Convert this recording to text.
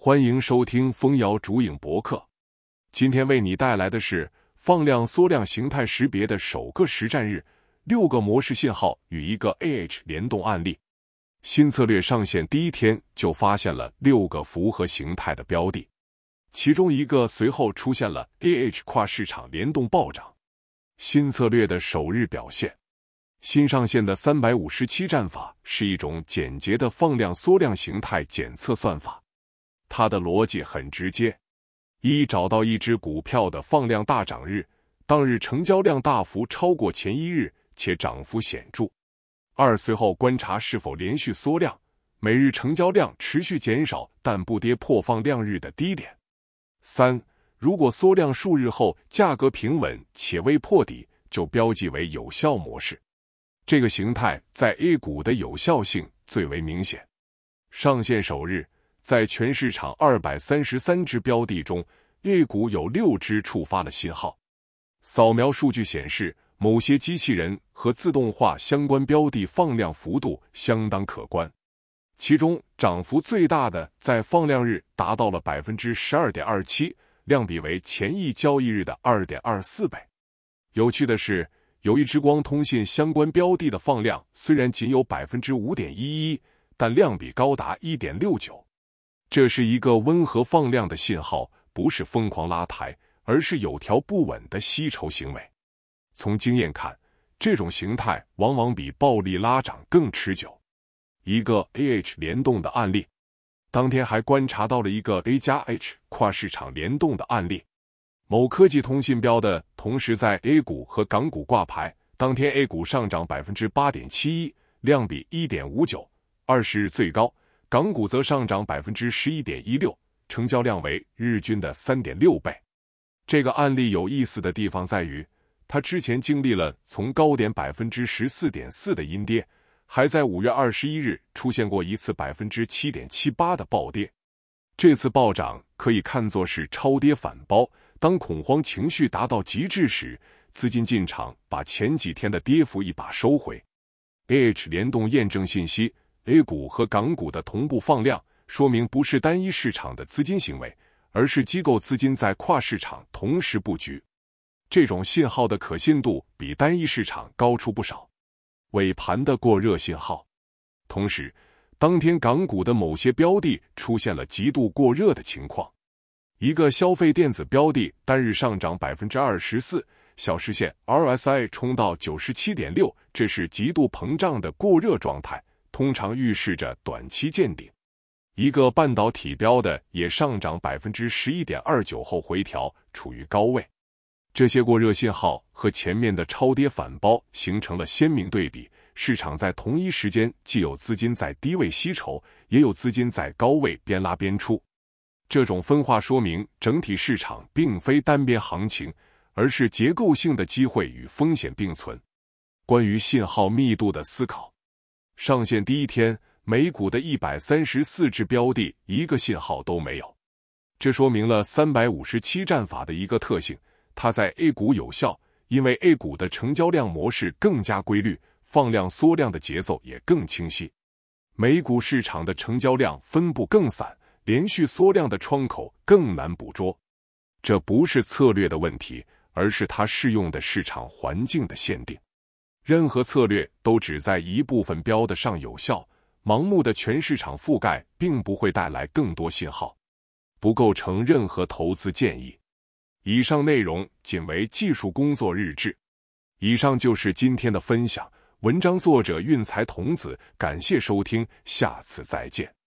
欢迎收听蜂瑶主影博客。今天为你带来的是放量缩量形态识别的首个实战日，6个模式信号与一个 AH 联动案例。新策略上线第一天就发现了6个符合形态的标的，其中一个随后出现了 AH 跨市场联动暴涨。新策略的首日表现，新上线的357战法是一种简洁的放量缩量形态检测算法。它的逻辑很直接：一、找到一只股票的放量大涨日，当日成交量大幅超过前一日且涨幅显著；二、随后观察是否连续缩量，每日成交量持续减少但不跌破放量日的低点；三、如果缩量数日后价格平稳且未破底，就标记为有效模式。这个形态在 A 股的有效性最为明显。上线首日，在全市场233只标的中 ，A 股有6只触发了信号。扫描数据显示，某些机器人和自动化相关标的放量幅度相当可观，其中涨幅最大的在放量日达到了 12.27%， 量比为前一交易日的 2.24 倍。有趣的是，有一只光通信相关标的的放量虽然仅有 5.11%， 但量比高达 1.69。这是一个温和放量的信号，不是疯狂拉抬，而是有条不紊的吸筹行为。从经验看，这种形态往往比暴力拉涨更持久。一个 AH 联动的案例，当天还观察到了一个 A 加 H 跨市场联动的案例。某科技通信标的同时在 A 股和港股挂牌，当天 A 股上涨 8.71%， 量比 1.59， 20日最高。港股则上涨 11.16%， 成交量为日均的 3.6 倍。这个案例有意思的地方在于，它之前经历了从高点 14.4% 的阴跌，还在5月21日出现过一次 7.78% 的暴跌。这次暴涨可以看作是超跌反包，当恐慌情绪达到极致时，资金进场把前几天的跌幅一把收回。AH 联动验证信息，A 股和港股的同步放量，说明不是单一市场的资金行为，而是机构资金在跨市场同时布局。这种信号的可信度比单一市场高出不少。尾盘的过热信号，同时，当天港股的某些标的出现了极度过热的情况。一个消费电子标的单日上涨 24%， 小时线 RSI 冲到 97.6， 这是极度膨胀的过热状态，通常预示着短期见顶。一个半导体标的也上涨 11.29% 后回调，处于高位。这些过热信号和前面的超跌反包形成了鲜明对比，市场在同一时间既有资金在低位吸筹，也有资金在高位边拉边出。这种分化说明整体市场并非单边行情，而是结构性的机会与风险并存。关于信号密度的思考，上线第一天，美股的134只标的一个信号都没有，这说明了357战法的一个特性，它在 A 股有效，因为 A 股的成交量模式更加规律，放量缩量的节奏也更清晰。美股市场的成交量分布更散，连续缩量的窗口更难捕捉。这不是策略的问题，而是它适用的市场环境的限定。任何策略都只在一部分标的上有效，盲目的全市场覆盖并不会带来更多信号，不构成任何投资建议。以上内容仅为技术工作日志。以上就是今天的分享，文章作者运财童子，感谢收听，下次再见。